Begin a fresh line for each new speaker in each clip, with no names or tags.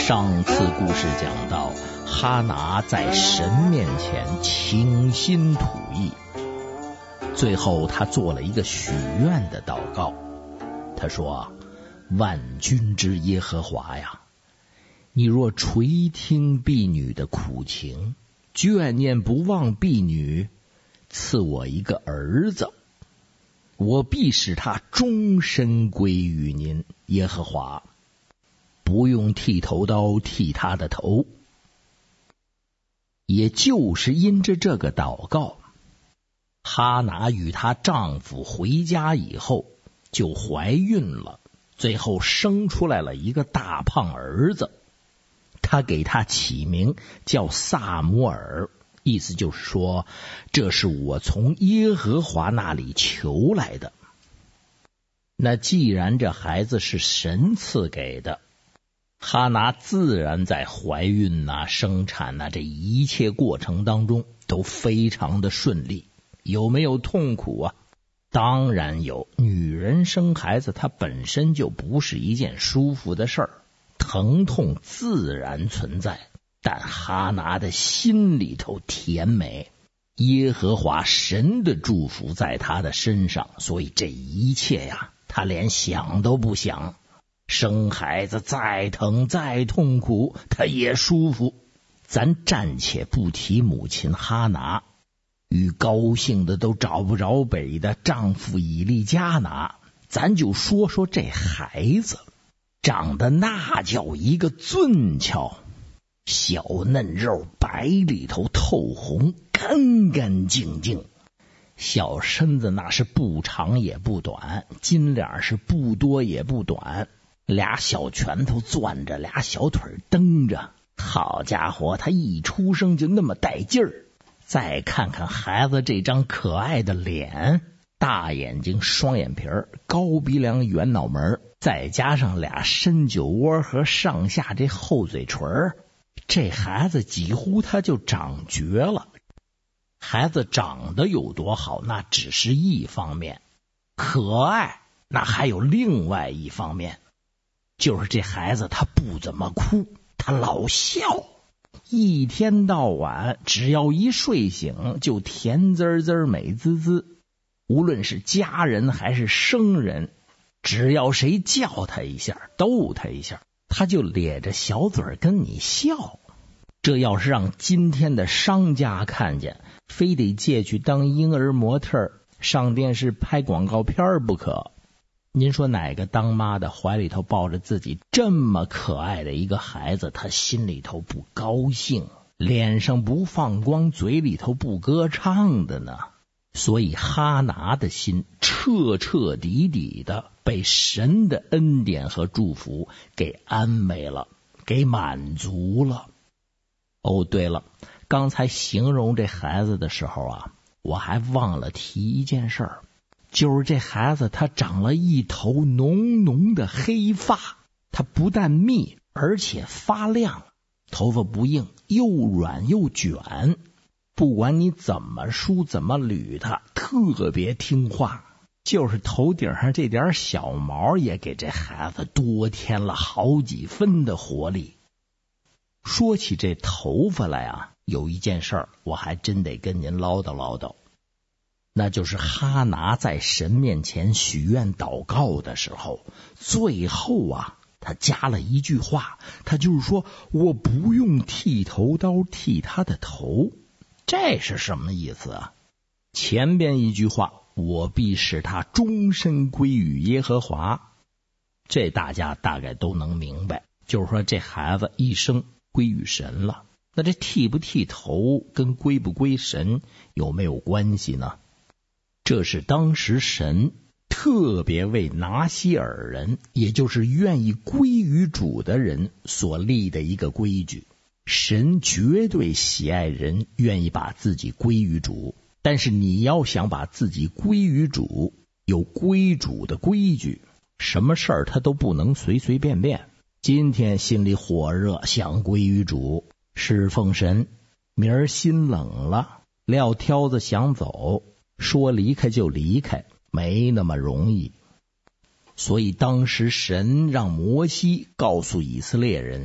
上次故事讲到，哈拿在神面前倾心吐意，最后他做了一个许愿的祷告。他说：万军之耶和华呀，你若垂听婢女的苦情，眷念不忘婢女，赐我一个儿子，我必使他终身归于您耶和华，不用剃头刀剃他的头。也就是因着这个祷告，哈拿与她丈夫回家以后就怀孕了，最后生出来了一个大胖儿子。她给他起名叫撒母耳，意思就是说，这是我从耶和华那里求来的。那既然这孩子是神赐给的，哈拿自然在怀孕生产这一切过程当中都非常的顺利。有没有痛苦啊？当然有。女人生孩子她本身就不是一件舒服的事儿，疼痛自然存在，但哈拿的心里头甜美，耶和华神的祝福在她的身上，所以这一切呀，她连想都不想。生孩子再疼再痛苦，她也舒服。咱暂且不提母亲哈拿与高兴的都找不着北的丈夫以利加拿，咱就说说这孩子长得那叫一个俊俏，小嫩肉白里头透红，干干净净，小身子那是不长也不短，金脸是不多也不短，俩小拳头攥着，俩小腿蹬着，好家伙，他一出生就那么带劲儿。再看看孩子这张可爱的脸，大眼睛双眼皮，高鼻梁圆脑门，再加上俩深酒窝和上下这厚嘴唇，这孩子几乎他就长绝了。孩子长得有多好那只是一方面，可爱那还有另外一方面，就是这孩子他不怎么哭，他老笑，一天到晚只要一睡醒就甜滋滋美滋滋，无论是家人还是生人，只要谁叫他一下逗他一下，他就咧着小嘴跟你笑。这要是让今天的商家看见，非得借去当婴儿模特上电视拍广告片不可。您说哪个当妈的怀里头抱着自己这么可爱的一个孩子，他心里头不高兴，脸上不放光，嘴里头不歌唱的呢？所以哈拿的心彻彻底底的被神的恩典和祝福给安慰了，给满足了。哦，对了，刚才形容这孩子的时候我还忘了提一件事儿，就是这孩子他长了一头浓浓的黑发，他不但密而且发亮，头发不硬，又软又卷，不管你怎么梳怎么捋它，特别听话。就是头顶上这点小毛也给这孩子多添了好几分的活力。说起这头发来有一件事儿我还真得跟您唠叨唠叨，那就是哈拿在神面前许愿祷告的时候，最后他加了一句话，他就是说我不用剃头刀剃他的头。这是什么意思啊？前边一句话，我必使他终身归于耶和华，这大家大概都能明白，就是说这孩子一生归于神了。那这剃不剃头跟归不归神有没有关系呢？这是当时神特别为拿西尔人，也就是愿意归于主的人所立的一个规矩。神绝对喜爱人愿意把自己归于主，但是你要想把自己归于主，有归主的规矩，什么事儿他都不能随随便便。今天心里火热想归于主侍奉神，明儿心冷了撂挑子想走，说离开就离开，没那么容易。所以当时神让摩西告诉以色列人，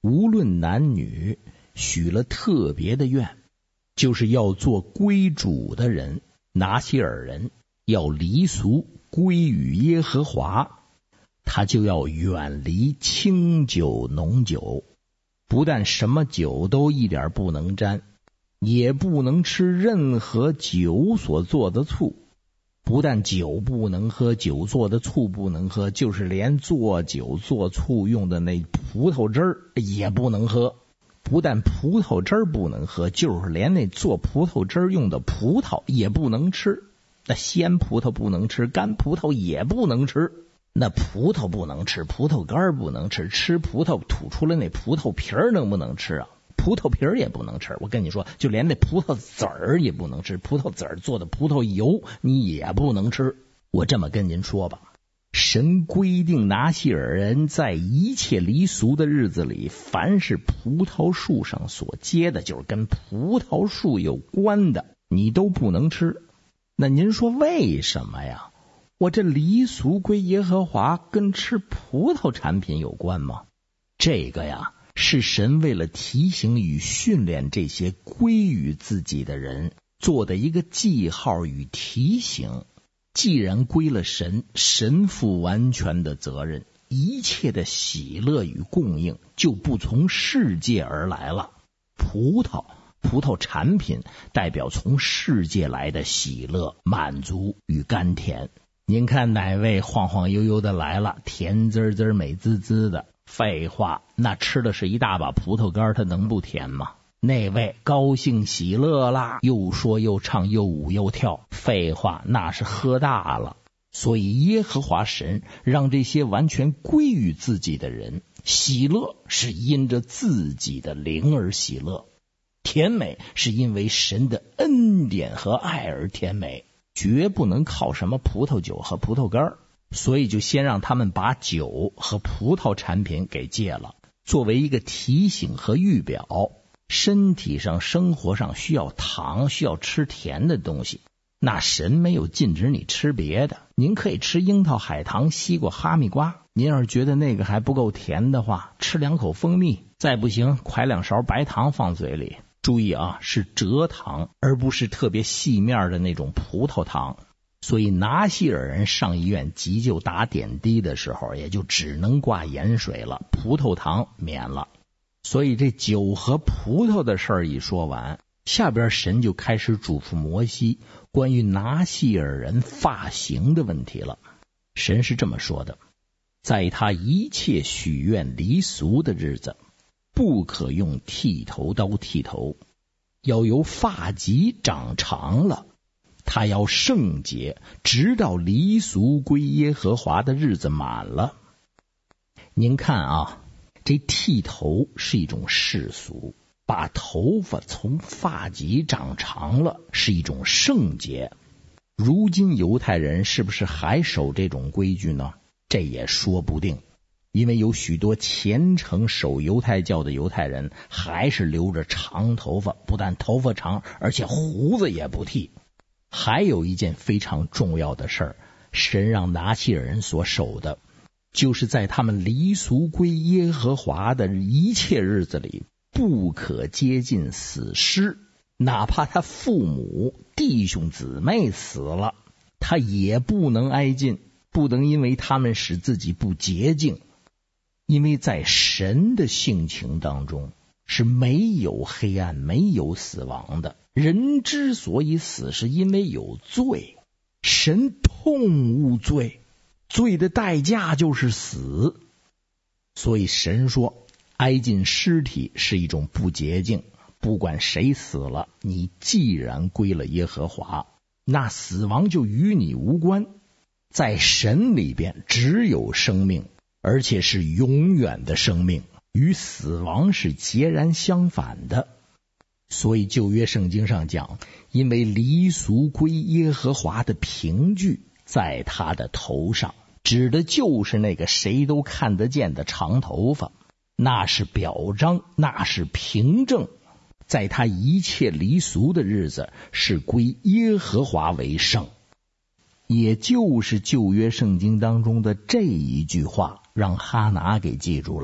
无论男女，许了特别的愿，就是要做归主的人，拿西尔人要离俗，归于耶和华，他就要远离清酒浓酒，不但什么酒都一点不能沾，也不能吃任何酒所做的醋。不但酒不能喝，酒做的醋不能喝，就是连做酒做醋用的那葡萄汁儿也不能喝。不但葡萄汁儿不能喝，就是连那做葡萄汁儿用的葡萄也不能吃。那鲜葡萄不能吃，干葡萄也不能吃。那葡萄不能吃，葡萄干不能吃，吃葡萄吐出来那葡萄皮儿能不能吃啊？葡萄皮儿也不能吃。我跟你说，就连那葡萄籽儿也不能吃，葡萄籽儿做的葡萄油你也不能吃。我这么跟您说吧，神规定拿西尔人在一切离俗的日子里，凡是葡萄树上所结的，就是跟葡萄树有关的，你都不能吃。那您说为什么呀？我这离俗归耶和华跟吃葡萄产品有关吗？这个呀，是神为了提醒与训练这些归于自己的人做的一个记号与提醒。既然归了神，神负完全的责任，一切的喜乐与供应就不从世界而来了。葡萄产品代表从世界来的喜乐、满足与甘甜。您看哪位晃晃悠悠的来了，甜滋滋美滋滋的，废话，那吃的是一大把葡萄干，它能不甜吗？那位高兴喜乐啦，又说又唱又舞又跳，废话，那是喝大了。所以耶和华神让这些完全归于自己的人喜乐，是因着自己的灵而喜乐，甜美是因为神的恩典和爱而甜美，绝不能靠什么葡萄酒和葡萄干。所以就先让他们把酒和葡萄产品给戒了，作为一个提醒和预表。身体上生活上需要糖，需要吃甜的东西，那神没有禁止你吃别的，您可以吃樱桃、海棠、西瓜、哈密瓜。您要是觉得那个还不够甜的话，吃2口蜂蜜，再不行㧟2勺白糖放嘴里。注意啊，是蔗糖，而不是特别细面的那种葡萄糖。所以拿西尔人上医院急救打点滴的时候，也就只能挂盐水了，葡萄糖免了。所以这酒和葡萄的事儿一说完，下边神就开始嘱咐摩西关于拿西尔人发型的问题了。神是这么说的：在他一切许愿离俗的日子，不可用剃头刀剃头，要由发髻长长了，他要圣洁，直到离俗归耶和华的日子满了。您看啊，这剃头是一种世俗，把头发从发髻长长了是一种圣洁。如今犹太人是不是还守这种规矩呢？这也说不定，因为有许多虔诚守犹太教的犹太人还是留着长头发，不但头发长，而且胡子也不剃。还有一件非常重要的事儿，神让拿西尔人所守的，就是在他们离俗归耶和华的一切日子里，不可接近死尸，哪怕他父母、弟兄、姊妹死了，他也不能挨近，不能因为他们使自己不洁净。因为在神的性情当中是没有黑暗、没有死亡的。人之所以死，是因为有罪，神痛恶罪，罪的代价就是死。所以神说，挨近尸体是一种不洁净，不管谁死了，你既然归了耶和华，那死亡就与你无关。在神里边只有生命，而且是永远的生命，与死亡是截然相反的。所以旧约圣经上讲，因为离俗归耶和华的凭据在他的头上，指的就是那个谁都看得见的长头发，那是表彰，那是凭证，在他一切离俗的日子是归耶和华为圣。也就是旧约圣经当中的这一句话，让哈拿给记住了，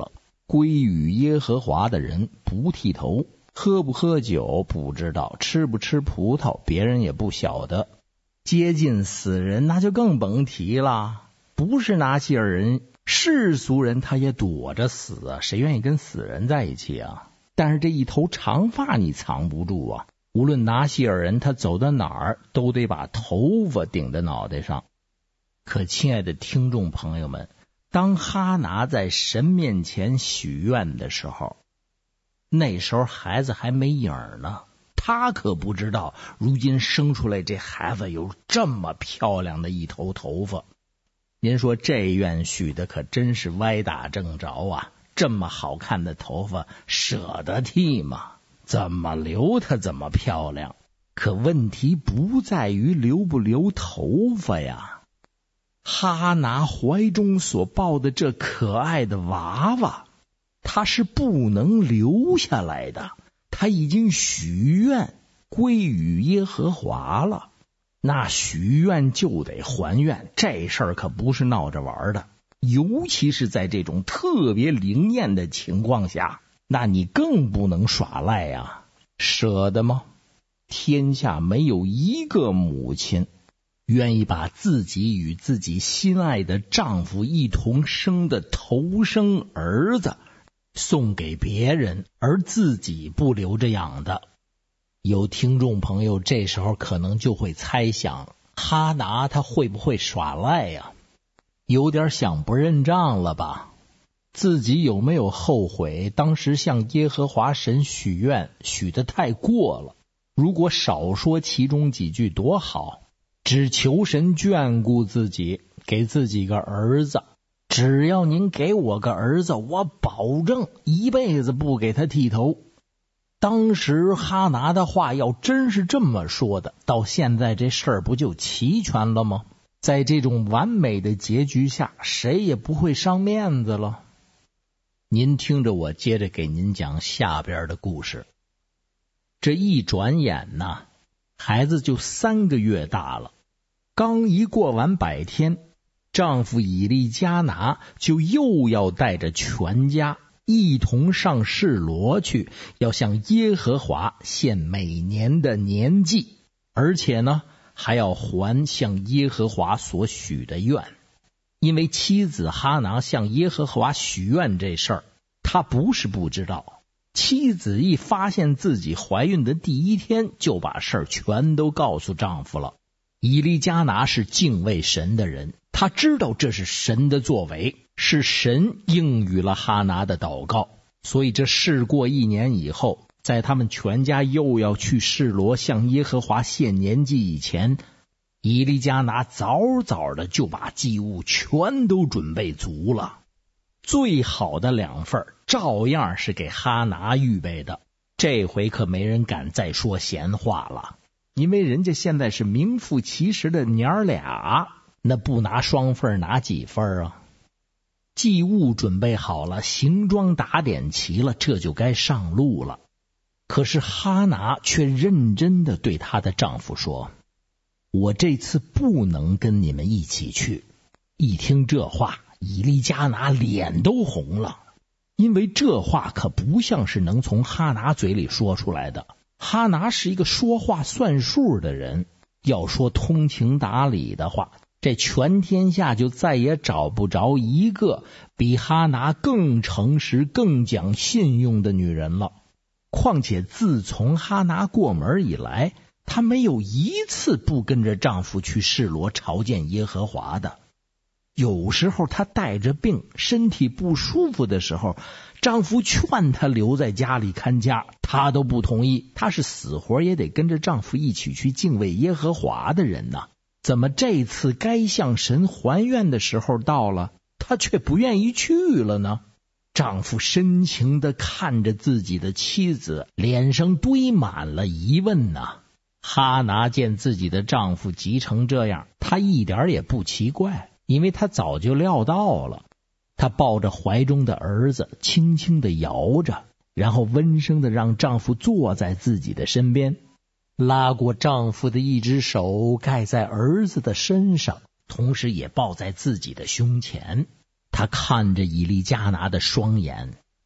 归于耶和华的人不剃头，喝不喝酒不知道，吃不吃葡萄别人也不晓得，接近死人那就更甭提了。不是拿西尔人，世俗人他也躲着死啊，谁愿意跟死人在一起啊？但是这一头长发你藏不住啊，无论拿西尔人他走到哪儿都得把头发顶在脑袋上。可亲爱的听众朋友们，当哈拿在神面前许愿的时候，那时候孩子还没影呢，他可不知道如今生出来这孩子有这么漂亮的一头头发。您说这愿许的可真是歪打正着啊，这么好看的头发舍得剃吗？怎么留它怎么漂亮。可问题不在于留不留头发呀，哈拿怀中所抱的这可爱的娃娃，他是不能留下来的，他已经许愿归于耶和华了，那许愿就得还愿，这事儿可不是闹着玩的，尤其是在这种特别灵验的情况下，那你更不能耍赖呀。舍得吗？天下没有一个母亲愿意把自己与自己心爱的丈夫一同生的头生儿子送给别人，而自己不留着养的。有听众朋友这时候可能就会猜想，哈拿他会不会耍赖呀？有点想不认账了吧？自己有没有后悔当时向耶和华神许愿许得太过了？如果少说其中几句多好，只求神眷顾自己，给自己个儿子，只要您给我个儿子，我保证一辈子不给他剃头。当时哈拿的话要真是这么说的，到现在这事儿不就齐全了吗？在这种完美的结局下，谁也不会伤面子了。您听着我接着给您讲下边的故事。这一转眼呢，孩子就3个月大了。刚一过完100天，丈夫以利加拿就又要带着全家一同上示罗去，要向耶和华献每年的年祭，而且呢还要还向耶和华所许的愿。因为妻子哈拿向耶和华许愿这事儿，他不是不知道。妻子一发现自己怀孕的第1天，就把事儿全都告诉丈夫了。以利加拿是敬畏神的人，他知道这是神的作为，是神应允了哈拿的祷告。所以这事过1年以后，在他们全家又要去示罗向耶和华献年祭以前，以利加拿早早的就把祭物全都准备足了。最好的2份照样是给哈拿预备的，这回可没人敢再说闲话了，因为人家现在是名副其实的娘俩，那不拿双份拿几份啊？祭物准备好了，行装打点齐了，这就该上路了。可是哈拿却认真的对她的丈夫说，我这次不能跟你们一起去。一听这话，以利加拿脸都红了，因为这话可不像是能从哈拿嘴里说出来的。哈拿是一个说话算数的人，要说通情达理的话，这全天下就再也找不着一个比哈拿更诚实更讲信用的女人了。况且自从哈拿过门以来，她没有一次不跟着丈夫去示罗朝见耶和华的。有时候她带着病，身体不舒服的时候，丈夫劝她留在家里看家，她都不同意。她是死活也得跟着丈夫一起去敬畏耶和华的人呐。怎么这次该向神还愿的时候到了，她却不愿意去了呢？丈夫深情地看着自己的妻子，脸上堆满了疑问呐。哈拿见自己的丈夫急成这样，她一点也不奇怪，因为她早就料到了。她抱着怀中的儿子，轻轻地摇着，然后温声地让丈夫坐在自己的身边，拉过丈夫的一只手盖在儿子的身上，同时也抱在自己的胸前。她看着以利加拿的双眼，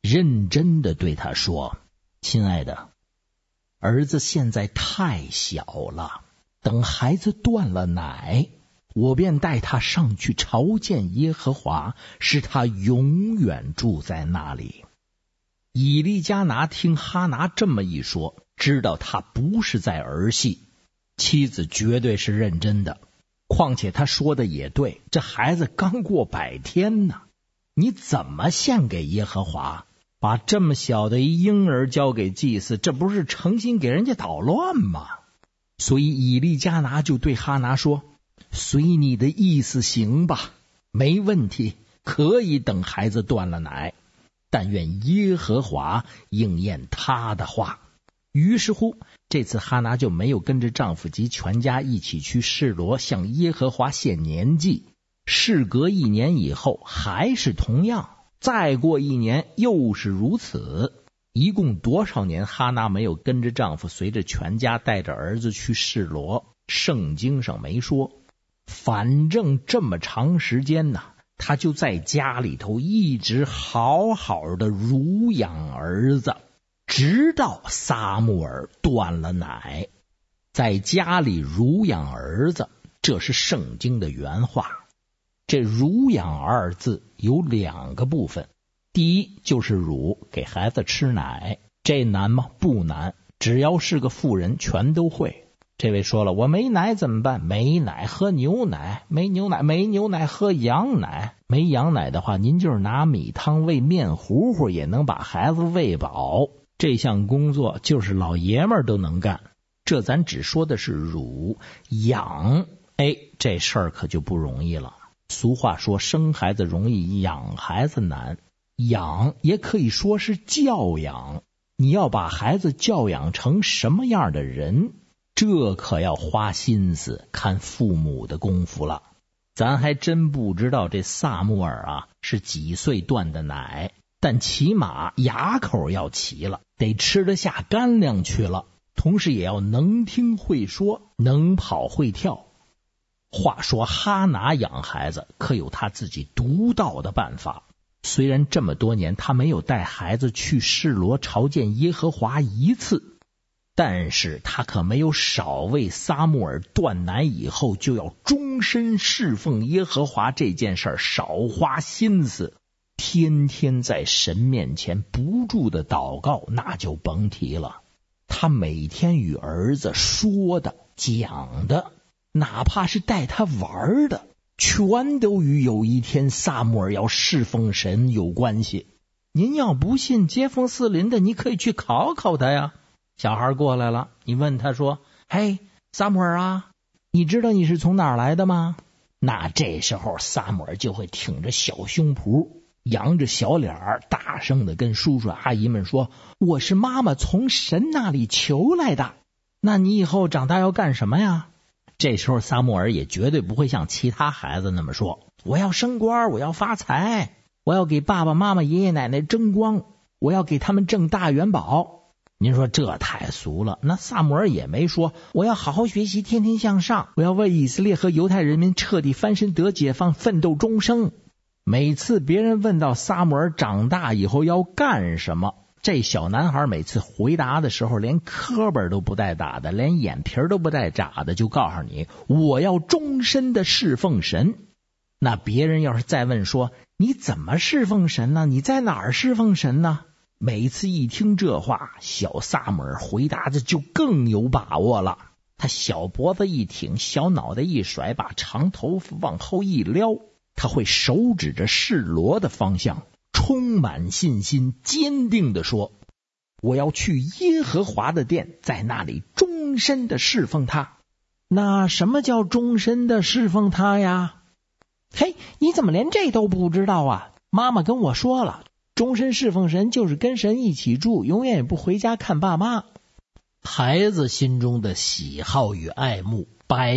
认真的对他说：亲爱的，儿子现在太小了，等孩子断了奶，我便带他上去朝见耶和华，使他永远住在那里。以利加拿听哈拿这么一说，知道他不是在儿戏，妻子绝对是认真的。况且他说的也对，这孩子刚过100天呢，你怎么献给耶和华？把这么小的一婴儿交给祭司，这不是诚心给人家捣乱吗？所以以利加拿就对哈拿说：随你的意思行吧，没问题，可以等孩子断了奶，但愿耶和华应验他的话。于是乎，这次哈拿就没有跟着丈夫及全家一起去示罗向耶和华献年祭。事隔1年以后还是同样，再过1年又是如此。一共多少年哈拿没有跟着丈夫随着全家带着儿子去示罗，圣经上没说，反正这么长时间呢，她就在家里头一直好好的乳养儿子，直到撒母耳断了奶。在家里乳养儿子，这是圣经的原话。这乳养2字有2个部分，第一就是乳，给孩子吃奶，这难吗？不难，只要是个妇人全都会。这位说了，我没奶怎么办？没奶喝牛奶，没牛奶喝羊奶，没羊奶的话，您就是拿米汤喂面糊糊也能把孩子喂饱。这项工作就是老爷们儿都能干，这咱只说的是乳。养，这事儿可就不容易了。俗话说生孩子容易，养孩子难。养也可以说是教养，你要把孩子教养成什么样的人，这可要花心思，看父母的功夫了。咱还真不知道这撒母耳是几岁断的奶，但起码牙口要齐了，得吃得下干粮去了，同时也要能听会说，能跑会跳。话说哈拿养孩子可有他自己独到的办法，虽然这么多年他没有带孩子去示罗朝见耶和华一次，但是他可没有少为撒母耳断奶以后就要终身侍奉耶和华这件事少花心思，天天在神面前不住的祷告，那就甭提了。他每天与儿子说的讲的，哪怕是带他玩的，全都与有一天撒母耳要侍奉神有关系。您要不信，街坊四邻的你可以去考考他呀。小孩过来了，你问他说：嘿，撒母耳你知道你是从哪儿来的吗？那这时候撒母耳就会挺着小胸脯，扬着小脸，大声的跟叔叔阿姨们说：我是妈妈从神那里求来的。那你以后长大要干什么呀？这时候撒母耳也绝对不会像其他孩子那么说：我要升官，我要发财，我要给爸爸妈妈爷爷奶奶争光，我要给他们挣大元宝。您说这太俗了。那撒母耳也没说我要好好学习，天天向上，我要为以色列和犹太人民彻底翻身得解放，奋斗终生。每次别人问到撒母耳长大以后要干什么，这小男孩每次回答的时候连磕巴都不带打的，连眼皮都不带眨的，就告诉你我要终身的侍奉神。那别人要是再问说你怎么侍奉神呢？你在哪儿侍奉神呢？每次一听这话，小撒母耳回答的就更有把握了。他小脖子一挺，小脑袋一甩，把长头发往后一撩，他会手指着示罗的方向，充满信心坚定地说：我要去耶和华的殿，在那里终身的侍奉他。那什么叫终身的侍奉他呀？嘿，你怎么连这都不知道啊？妈妈跟我说了，终身侍奉神就是跟神一起住，永远也不回家看爸妈。孩子心中的喜好与爱慕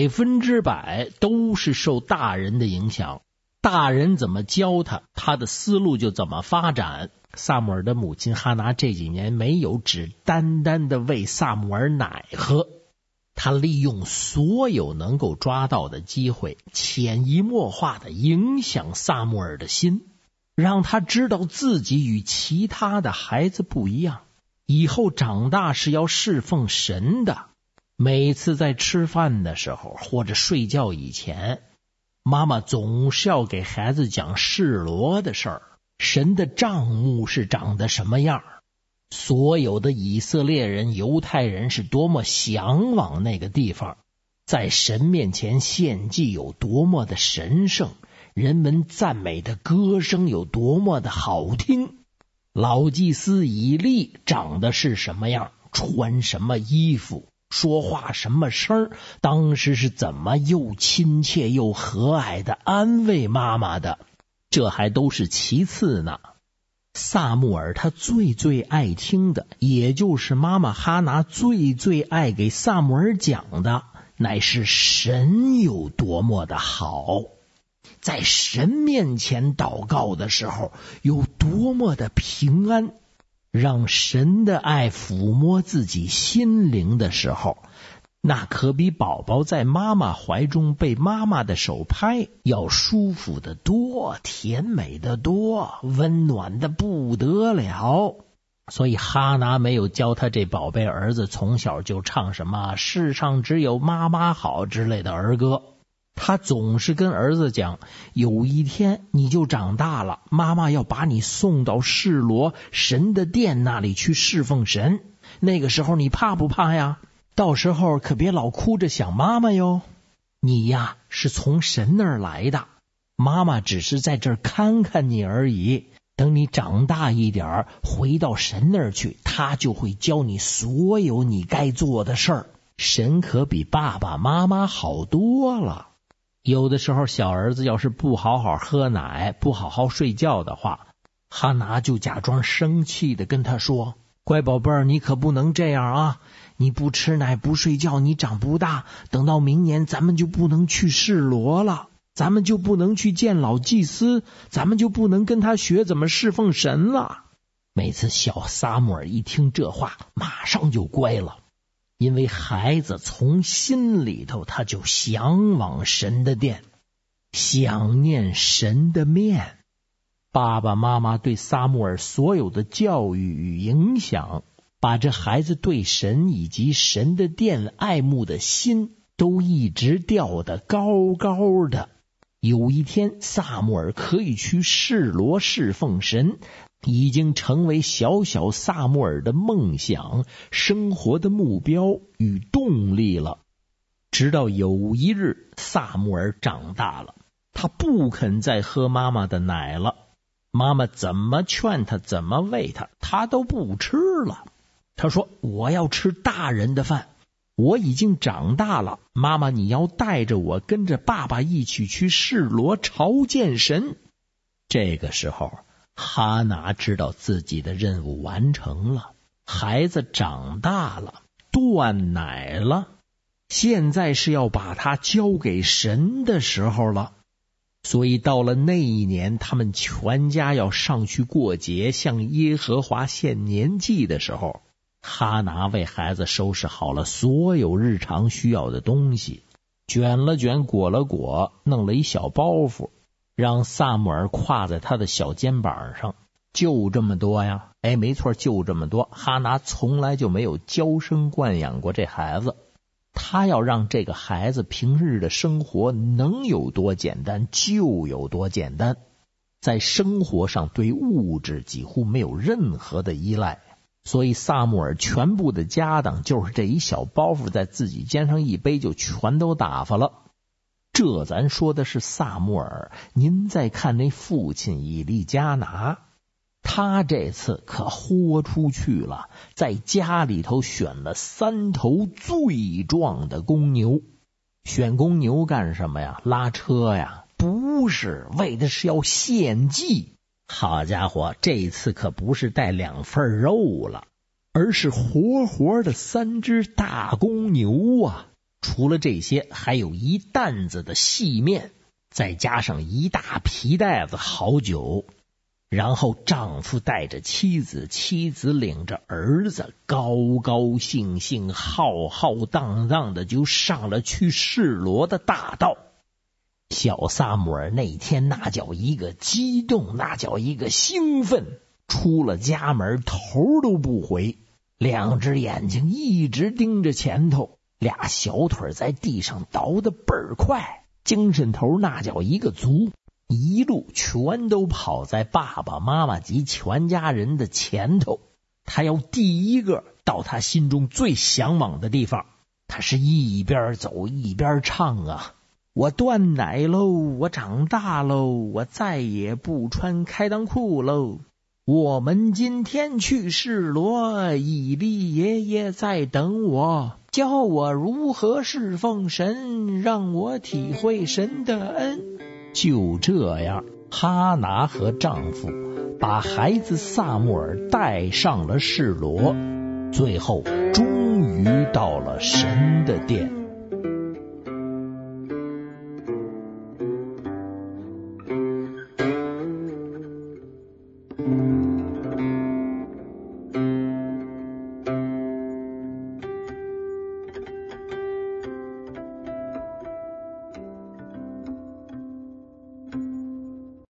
100%都是受大人的影响，大人怎么教他，他的思路就怎么发展。撒母耳的母亲哈拿这几年没有只单单的喂撒母耳奶喝，他利用所有能够抓到的机会，潜移默化的影响撒母耳的心。 让他知道自己与其他的孩子不一样，以后长大是要侍奉神的。每次在吃饭的时候或者睡觉以前，妈妈总是要给孩子讲示罗的事儿，神的帐幕是长得什么样，所有的以色列人、犹太人是多么向往那个地方，在神面前献祭有多么的神圣，人们赞美的歌声有多么的好听，老祭司以利长得是什么样，穿什么衣服，说话什么声，当时是怎么又亲切又和蔼的安慰妈妈的，这还都是其次呢。撒母耳他最爱听的，也就是妈妈哈拿最爱给撒母耳讲的，乃是神有多么的好，在神面前祷告的时候有多么的平安，让神的爱抚摸自己心灵的时候，那可比宝宝在妈妈怀中被妈妈的手拍要舒服得多，甜美得多，温暖得不得了。所以哈拿没有教他这宝贝儿子从小就唱什么世上只有妈妈好之类的儿歌，他总是跟儿子讲，有一天你就长大了，妈妈要把你送到示罗神的殿那里去侍奉神，那个时候你怕不怕呀？到时候可别老哭着想妈妈哟。你呀是从神那儿来的，妈妈只是在这儿看看你而已，等你长大一点回到神那儿去，他就会教你所有你该做的事儿。神可比爸爸妈妈好多了。有的时候小儿子要是不好好喝奶，不好好睡觉的话，哈拿就假装生气的跟他说，乖宝贝儿，你可不能这样啊，你不吃奶不睡觉你长不大，等到明年咱们就不能去示罗了，咱们就不能去见老祭司，咱们就不能跟他学怎么侍奉神了。每次小撒母耳一听这话马上就乖了，因为孩子从心里头他就向往神的殿，想念神的面。爸爸妈妈对撒母耳所有的教育与影响，把这孩子对神以及神的殿爱慕的心都一直吊得高高的。有一天撒母耳可以去示罗侍奉神，已经成为小小撒母耳的梦想、生活的目标与动力了。直到有一日撒母耳长大了，他不肯再喝妈妈的奶了，妈妈怎么劝他怎么喂他，他都不吃了。他说，我要吃大人的饭，我已经长大了，妈妈你要带着我跟着爸爸一起去示罗朝见神。这个时候哈拿知道自己的任务完成了，孩子长大了，断奶了，现在是要把他交给神的时候了。所以到了那一年，他们全家要上去过节，向耶和华献年祭的时候，哈拿为孩子收拾好了所有日常需要的东西，卷了卷，裹了裹，弄了一小包袱，让撒母耳挎在他的小肩膀上。就这么多呀，没错，就这么多。哈拿从来就没有娇生惯养过这孩子，他要让这个孩子平日的生活能有多简单就有多简单，在生活上对物质几乎没有任何的依赖。所以撒母耳全部的家当就是这一小包袱在自己肩上一背就全都打发了。这咱说的是撒母耳，您再看那父亲以利加拿，他这次可豁出去了，在家里头选了3头最壮的公牛。选公牛干什么呀？拉车呀？不是，为的是要献祭。好家伙，这次可不是带2份肉了，而是活活的3只大公牛啊！除了这些，还有一担子的细面，再加上一大皮袋子好酒。然后丈夫带着妻子，妻子领着儿子，高高兴兴、浩浩荡荡的就上了去示罗的大道。 小萨姆尔那天那叫一个激动，那叫一个兴奋，出了家门头都不回，两只眼睛一直盯着前头，俩小腿在地上倒得倍儿快，精神头那叫一个足，一路全都跑在爸爸妈妈及全家人的前头。他要第一个到他心中最向往的地方。他是一边走一边唱啊，我断奶喽，我长大喽，我再也不穿开裆裤喽，我们今天去示罗，伊利爷爷在等我，教我如何侍奉神，让我体会神的恩。就这样，哈拿和丈夫把孩子萨穆尔带上了示罗，最后终于到了神的殿。